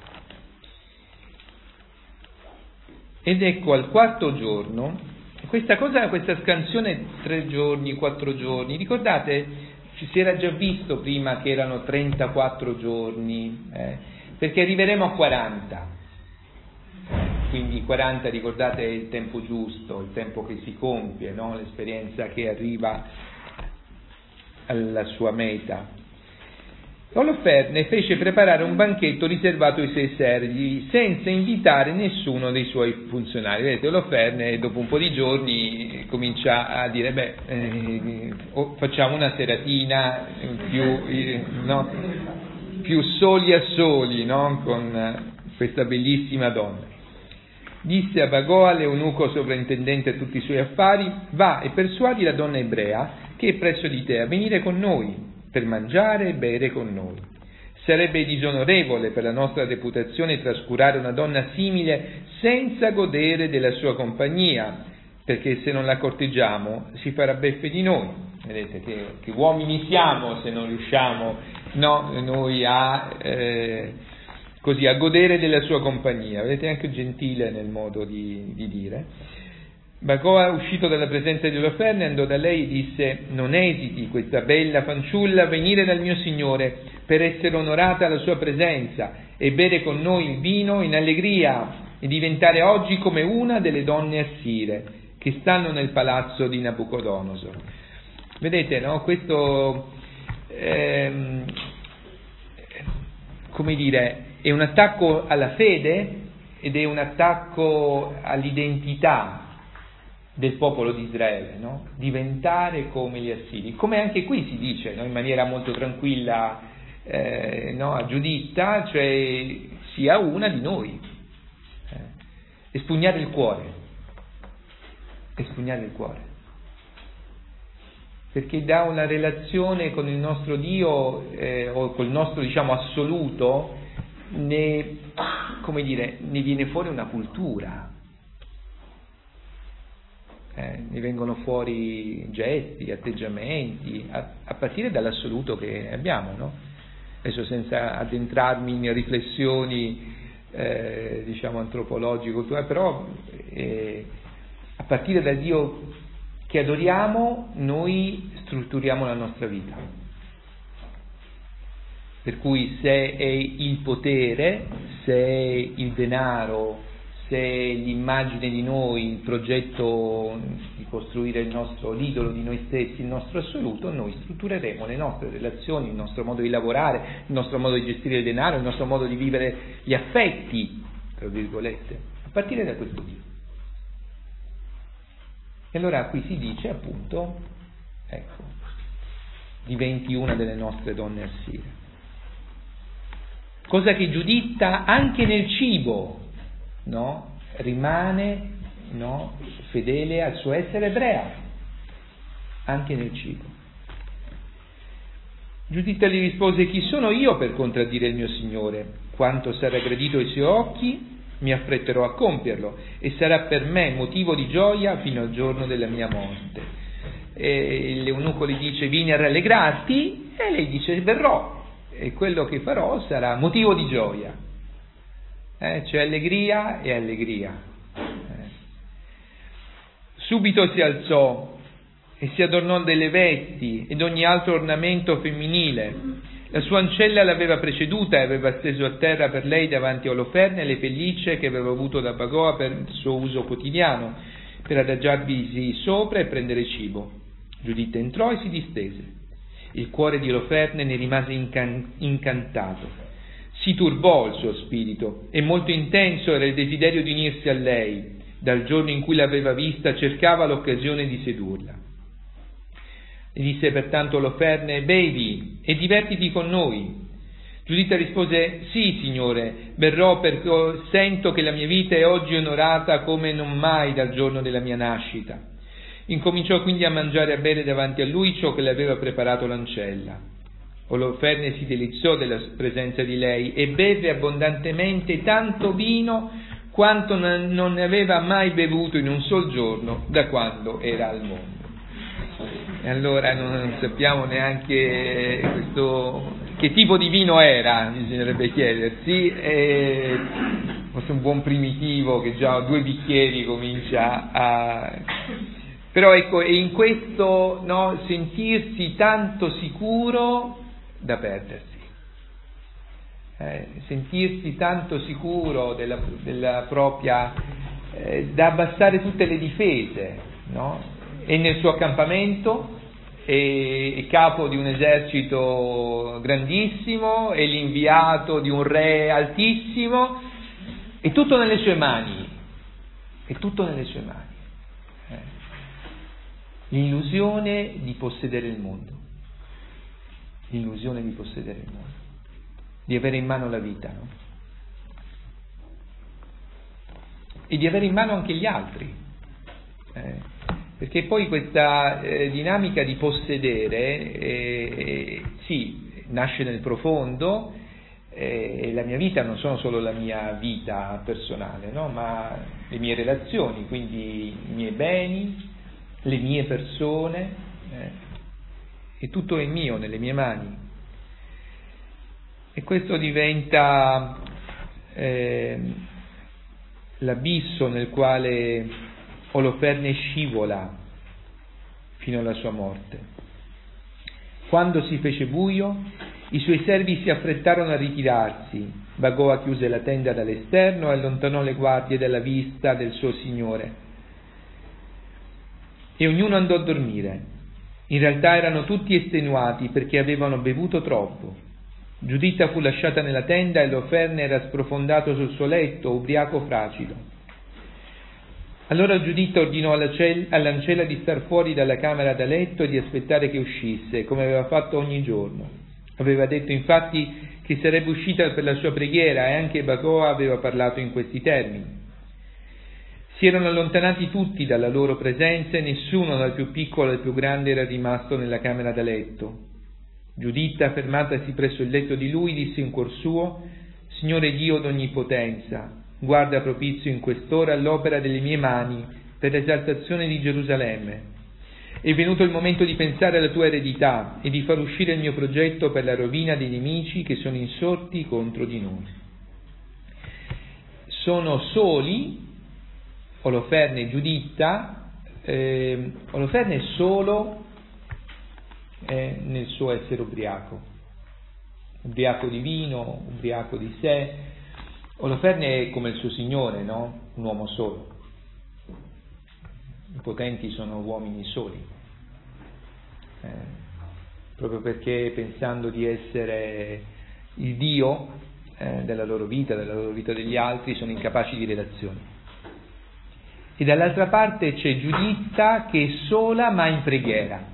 Ed ecco al quarto giorno, questa cosa, questa scansione tre giorni, quattro giorni, ricordate, ci si era già visto prima che erano trentaquattro giorni, eh, perché arriveremo a quaranta, quindi quaranta, ricordate, è il tempo giusto, il tempo che si compie, no? L'esperienza che arriva alla sua meta. Oloferne fece preparare un banchetto riservato ai suoi servi senza invitare nessuno dei suoi funzionari. Vedete, Oloferne dopo un po' di giorni comincia a dire beh, eh, facciamo una seratina più, eh, no, più soli a soli, no? Con questa bellissima donna. Disse a Bagoa, l'eunuco sovrintendente a tutti i suoi affari, va e persuadi la donna ebrea che è presso di te a venire con noi per mangiare e bere con noi. Sarebbe disonorevole per la nostra reputazione trascurare una donna simile senza godere della sua compagnia, perché se non la corteggiamo si farà beffe di noi. Vedete che, che uomini siamo se non riusciamo, no, noi a, eh, così, a godere della sua compagnia. Vedete, anche gentile nel modo di, di dire. Bagoa, uscito dalla presenza di Oloferne, andò da lei e disse: non esiti, questa bella fanciulla, a venire dal mio signore per essere onorata alla sua presenza e bere con noi il vino in allegria e diventare oggi come una delle donne assire che stanno nel palazzo di Nabucodonosor. Vedete, no? Questo ehm, come dire, è un attacco alla fede ed è un attacco all'identità del popolo di Israele, no? Diventare come gli assiri, come anche qui si dice, no? In maniera molto tranquilla, eh, no? A Giuditta, cioè sia una di noi, eh? Espugnare il cuore, espugnare il cuore, perché da una relazione con il nostro Dio eh, o col nostro, diciamo, assoluto ne, come dire, ne viene fuori una cultura. Eh, ne vengono fuori gesti, atteggiamenti, a, a partire dall'assoluto che abbiamo, no? Adesso senza addentrarmi in riflessioni, eh, diciamo, antropologiche, però eh, a partire dal Dio che adoriamo, noi strutturiamo la nostra vita. Per cui se è il potere, se è il denaro, se l'immagine di noi, il progetto di costruire il nostro, l'idolo di noi stessi, il nostro assoluto, noi struttureremo le nostre relazioni, il nostro modo di lavorare, il nostro modo di gestire il denaro, il nostro modo di vivere gli affetti, tra virgolette, a partire da questo Dio. E allora qui si dice appunto, ecco, diventi una delle nostre donne assire. Cosa che Giuditta anche nel cibo, no, rimane, no, fedele al suo essere ebrea, anche nel cibo. Giuditta gli rispose: chi sono io per contraddire il mio Signore? Quanto sarà gradito ai suoi occhi, mi affretterò a compierlo, e sarà per me motivo di gioia fino al giorno della mia morte. E l'eunuco gli dice: vieni a rallegrarti, e lei dice: verrò, e quello che farò sarà motivo di gioia. Eh, c'è allegria e allegria. Eh. Subito si alzò e si adornò delle vesti ed ogni altro ornamento femminile. La sua ancella l'aveva preceduta e aveva steso a terra per lei davanti a Oloferne le pellicce che aveva avuto da Bagoa per il suo uso quotidiano, per adagiarvisi sopra e prendere cibo. Giuditta entrò e si distese. Il cuore di Oloferne ne rimase incan- incantato. Si turbò il suo spirito e molto intenso era il desiderio di unirsi a lei. Dal giorno in cui l'aveva vista cercava l'occasione di sedurla. E disse pertanto Oloferne: bevi e divertiti con noi. Giuditta rispose: sì, Signore, verrò perché sento che la mia vita è oggi onorata come non mai dal giorno della mia nascita. Incominciò quindi a mangiare e a bere davanti a lui ciò che le aveva preparato l'ancella. Oloferne si deliziò della presenza di lei e beve abbondantemente tanto vino quanto non ne aveva mai bevuto in un sol giorno da quando era al mondo. E allora non sappiamo neanche questo, che tipo di vino era, bisognerebbe chiedersi, e forse un buon primitivo che già a due bicchieri comincia a... Però ecco, è in questo, no, sentirsi tanto sicuro da perdersi. Eh, sentirsi tanto sicuro della, della propria, eh, da abbassare tutte le difese, no? È nel suo accampamento, è, è capo di un esercito grandissimo, è l'inviato di un re altissimo, è tutto nelle sue mani, è tutto nelle sue mani. Eh. L'illusione di possedere il mondo, l'illusione di possedere il mondo, di avere in mano la vita, no? E di avere in mano anche gli altri, eh, perché poi questa eh, dinamica di possedere, eh, sì, nasce nel profondo, eh, e la mia vita non sono solo la mia vita personale, no? Ma le mie relazioni, quindi i miei beni, le mie persone, eh, e tutto è mio, nelle mie mani. E questo diventa eh, l'abisso nel quale Oloferne scivola fino alla sua morte. Quando si fece buio, i suoi servi si affrettarono a ritirarsi. Bagoa chiuse la tenda dall'esterno e allontanò le guardie dalla vista del suo signore. E ognuno andò a dormire. In realtà erano tutti estenuati perché avevano bevuto troppo. Giuditta fu lasciata nella tenda e Oloferne era sprofondato sul suo letto, ubriaco fracido. Allora Giuditta ordinò all'ancella di star fuori dalla camera da letto e di aspettare che uscisse, come aveva fatto ogni giorno. Aveva detto infatti che sarebbe uscita per la sua preghiera e anche Bagoa aveva parlato in questi termini. Si erano allontanati tutti dalla loro presenza e nessuno, dal più piccolo al più grande, era rimasto nella camera da letto. Giuditta, fermatasi presso il letto di lui, disse in cuor suo: Signore Dio d'ogni potenza, guarda propizio in quest'ora all'opera delle mie mani per l'esaltazione di Gerusalemme. È venuto il momento di pensare alla tua eredità e di far uscire il mio progetto per la rovina dei nemici che sono insorti contro di noi. Sono soli Oloferne e Giuditta. eh, Oloferne è solo eh, nel suo essere ubriaco, ubriaco di vino, ubriaco di sé. Oloferne è come il suo signore, no? Un uomo solo. I potenti sono uomini soli, eh, proprio perché pensando di essere il Dio eh, della loro vita, della loro vita degli altri, sono incapaci di relazioni. E dall'altra parte c'è Giuditta che è sola ma in preghiera.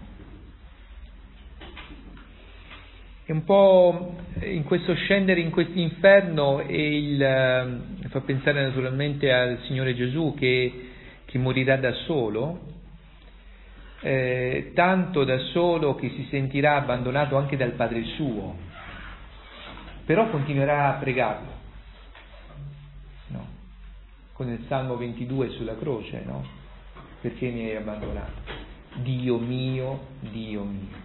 È un po' in questo scendere in questo inferno e il, eh, fa pensare naturalmente al Signore Gesù che, che morirà da solo, eh, tanto da solo che si sentirà abbandonato anche dal Padre suo, però continuerà a pregarlo, no? Con il Salmo ventidue sulla croce, no? Perché mi hai abbandonato? Dio mio, Dio mio.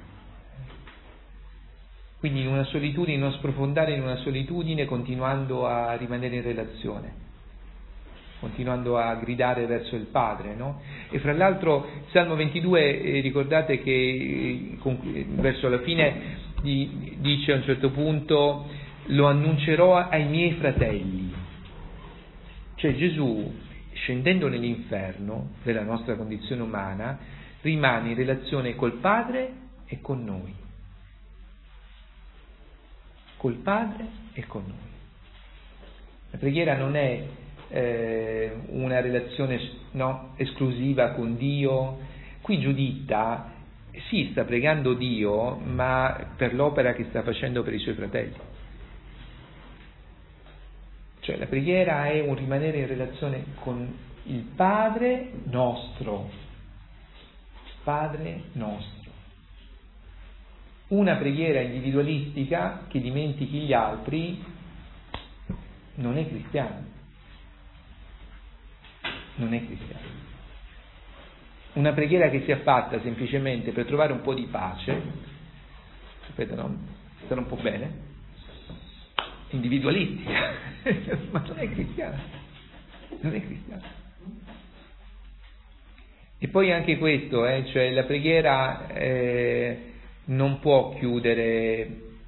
Quindi in una solitudine, non sprofondare in una solitudine, continuando a rimanere in relazione, continuando a gridare verso il Padre, no? E fra l'altro Salmo ventidue, eh, ricordate che eh, con, eh, verso la fine di, dice a un certo punto: lo annuncerò ai miei fratelli. Cioè Gesù, scendendo nell'inferno della nostra condizione umana, rimane in relazione col Padre e con noi. Col Padre e con noi. La preghiera non è eh, una relazione no, esclusiva con Dio. Qui Giuditta sì, sta pregando Dio, ma per l'opera che sta facendo per i suoi fratelli. Cioè la preghiera è un rimanere in relazione con il Padre nostro, Padre nostro. Una preghiera individualistica che dimentichi gli altri non è cristiana, non è cristiana. Una preghiera che sia fatta semplicemente per trovare un po' di pace, sapete, no? Stare un po' bene, individualistica, ma non è cristiana, non è cristiana. E poi anche questo, eh, cioè la preghiera eh, non può chiudere,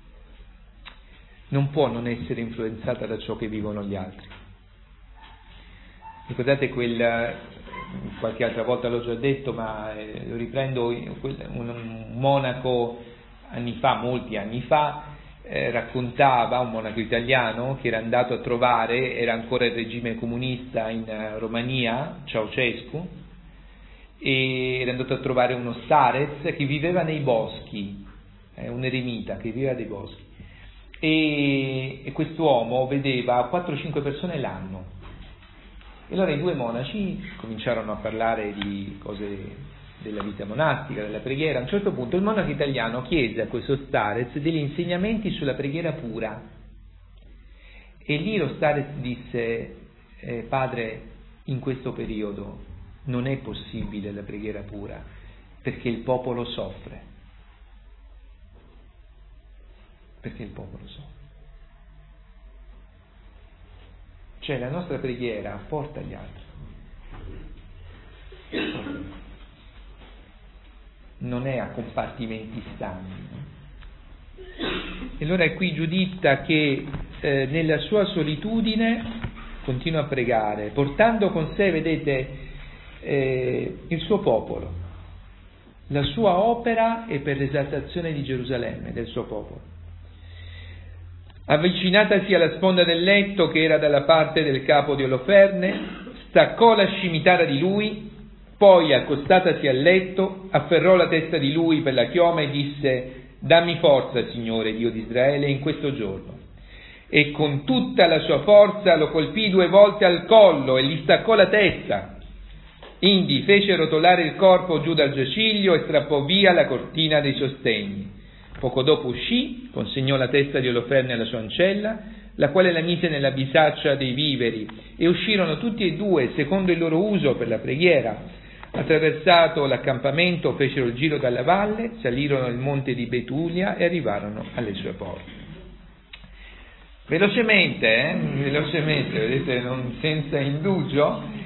non può non essere influenzata da ciò che vivono gli altri. Ricordate quel, qualche altra volta l'ho già detto, ma eh, lo riprendo, un monaco anni fa, molti anni fa, eh, raccontava, un monaco italiano che era andato a trovare, era ancora il regime comunista in uh, Romania, Ceausescu, e era andato a trovare uno starez che viveva nei boschi, eh, un eremita che viveva nei boschi, e, e quest'uomo vedeva quattro cinque persone l'anno. E allora i due monaci cominciarono a parlare di cose della vita monastica, della preghiera. A un certo punto il monaco italiano chiese a questo starez degli insegnamenti sulla preghiera pura, e lì lo starez disse: eh, padre, in questo periodo non è possibile la preghiera pura, perché il popolo soffre. Perché il popolo soffre. Cioè la nostra preghiera porta gli altri. Non è a compartimenti stagni. E allora è qui Giuditta che eh, nella sua solitudine continua a pregare, portando con sé, vedete, Eh, il suo popolo, la sua opera è per l'esaltazione di Gerusalemme, del suo popolo. Avvicinatasi alla sponda del letto che era dalla parte del capo di Oloferne, staccò la scimitara di lui, poi accostatasi al letto afferrò la testa di lui per la chioma e disse: dammi forza, Signore Dio di Israele, in questo giorno. E con tutta la sua forza lo colpì due volte al collo e gli staccò la testa. Indi fece rotolare il corpo giù dal giaciglio e strappò via la cortina dei sostegni. Poco dopo uscì, consegnò la testa di Oloferne alla sua ancella, la quale la mise nella bisaccia dei viveri, e uscirono tutti e due secondo il loro uso per la preghiera. Attraversato l'accampamento fecero il giro dalla valle, salirono il monte di Betulia e arrivarono alle sue porte. Velocemente, eh? Velocemente, vedete, non senza indugio.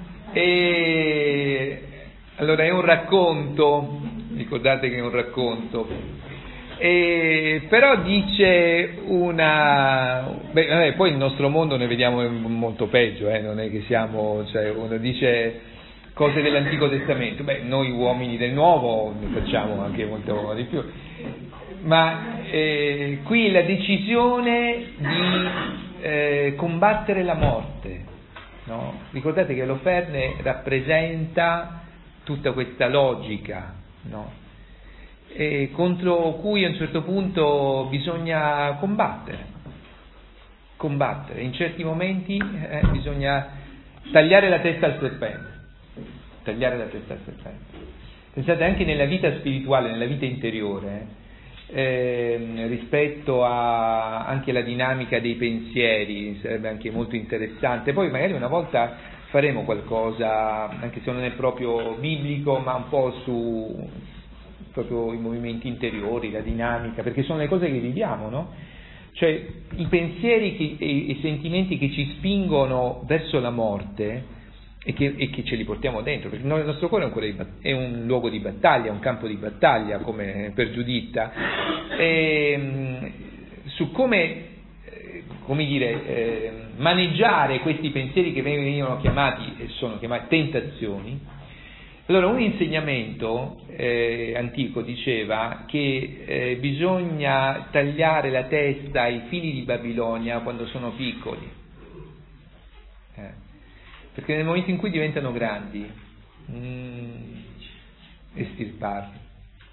E allora è un racconto, ricordate che è un racconto, e però dice una, beh, vabbè, poi il nostro mondo ne vediamo molto peggio, eh, non è che siamo, cioè uno dice cose dell'Antico Testamento, beh, noi uomini del Nuovo ne facciamo anche molto di più, ma eh, qui la decisione di eh, combattere la morte. No? Ricordate che Oloferne rappresenta tutta questa logica, no? E contro cui a un certo punto bisogna combattere, combattere. In certi momenti eh, bisogna tagliare la testa al serpente, tagliare la testa al serpente. Pensate anche nella vita spirituale, nella vita interiore, eh, rispetto a anche la dinamica dei pensieri, sarebbe anche molto interessante. Poi magari una volta faremo qualcosa, anche se non è proprio biblico, ma un po' su proprio i movimenti interiori, la dinamica, perché sono le cose che viviamo, no? Cioè i pensieri che, e i sentimenti che ci spingono verso la morte e che, e che ce li portiamo dentro, perché il nostro cuore è un, cuore di, è un luogo di battaglia, un campo di battaglia, come per Giuditta, e, su come, come dire, eh, maneggiare questi pensieri che venivano chiamati, e sono chiamati tentazioni. Allora un insegnamento eh, antico diceva che eh, bisogna tagliare la testa ai figli di Babilonia quando sono piccoli, eh. Perché nel momento in cui diventano grandi, mm, estirparli.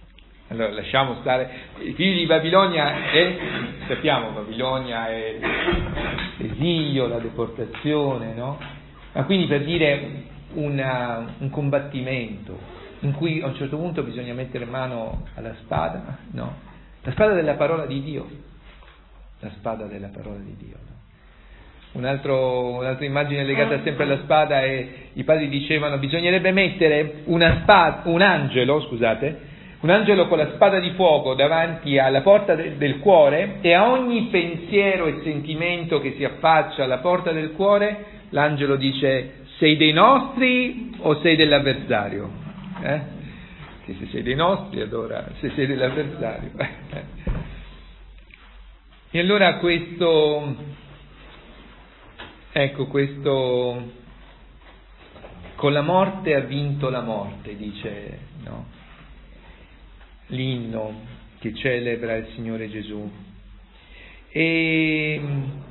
Allora lasciamo stare, i figli di Babilonia è, sappiamo, Babilonia è l'esilio, la deportazione, no? Ma quindi per dire una, un combattimento in cui a un certo punto bisogna mettere mano alla spada, no? La spada della parola di Dio, la spada della parola di Dio, no? Un altro, un'altra immagine legata sempre alla spada è, i padri dicevano, bisognerebbe mettere una spada, un angelo, scusate, un angelo con la spada di fuoco davanti alla porta de, del cuore, e a ogni pensiero e sentimento che si affaccia alla porta del cuore, l'angelo dice, sei dei nostri o sei dell'avversario? Eh? Che se sei dei nostri, allora se sei dell'avversario. E allora questo, ecco, questo, con la morte ha vinto la morte, dice, no? L'inno che celebra il Signore Gesù. E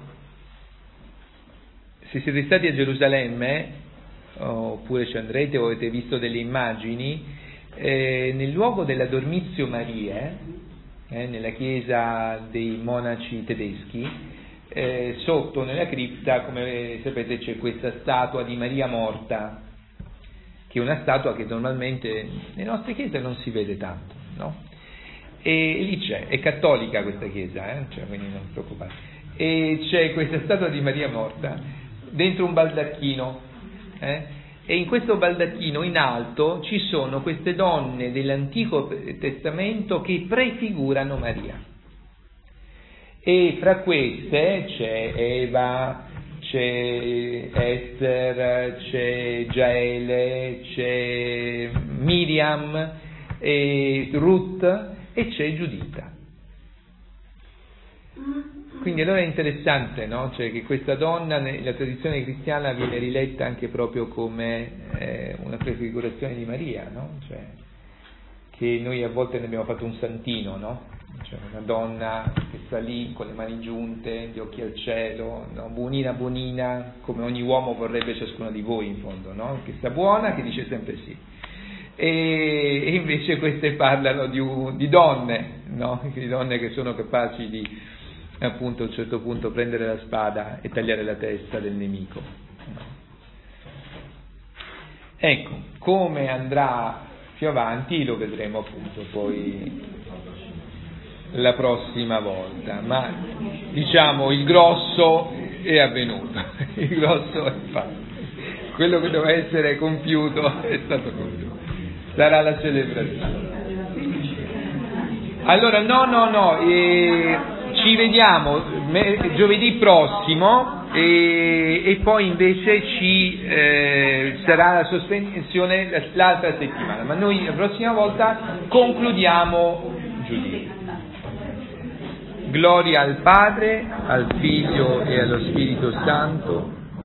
se siete stati a Gerusalemme, oppure ci andrete o avete visto delle immagini, eh, nel luogo della Dormitio Mariae, eh, nella chiesa dei monaci tedeschi, eh, sotto nella cripta, come sapete, c'è questa statua di Maria morta, che è una statua che normalmente nelle nostre chiese non si vede tanto, no? E lì c'è, è cattolica questa chiesa, eh? Cioè, quindi non preoccupate. E c'è questa statua di Maria morta dentro un baldacchino, eh? E in questo baldacchino in alto ci sono queste donne dell'Antico Testamento che prefigurano Maria, e fra queste c'è Eva, c'è Esther, c'è Giaele, c'è Miriam, e Ruth, e c'è Giuditta. Quindi allora è interessante, no? Cioè che questa donna nella tradizione cristiana viene riletta anche proprio come eh, una prefigurazione di Maria, no? Cioè, che noi a volte ne abbiamo fatto un santino, no? Cioè una donna che sta lì con le mani giunte, gli occhi al cielo, no? Buonina buonina, come ogni uomo vorrebbe ciascuno di voi in fondo, no? Che sta buona, che dice sempre sì. E, e invece queste parlano di, di donne, no? Di donne che sono capaci di, appunto, a un certo punto prendere la spada e tagliare la testa del nemico. Ecco, come andrà più avanti lo vedremo appunto poi la prossima volta, ma diciamo il grosso è avvenuto, il grosso è fatto, quello che doveva essere compiuto è stato compiuto, sarà la celebrazione. Allora no no no eh, ci vediamo me, giovedì prossimo e, e poi invece ci eh, sarà la sospensione l'altra settimana, ma noi la prossima volta concludiamo Giuditta. Gloria al Padre, al Figlio e allo Spirito Santo,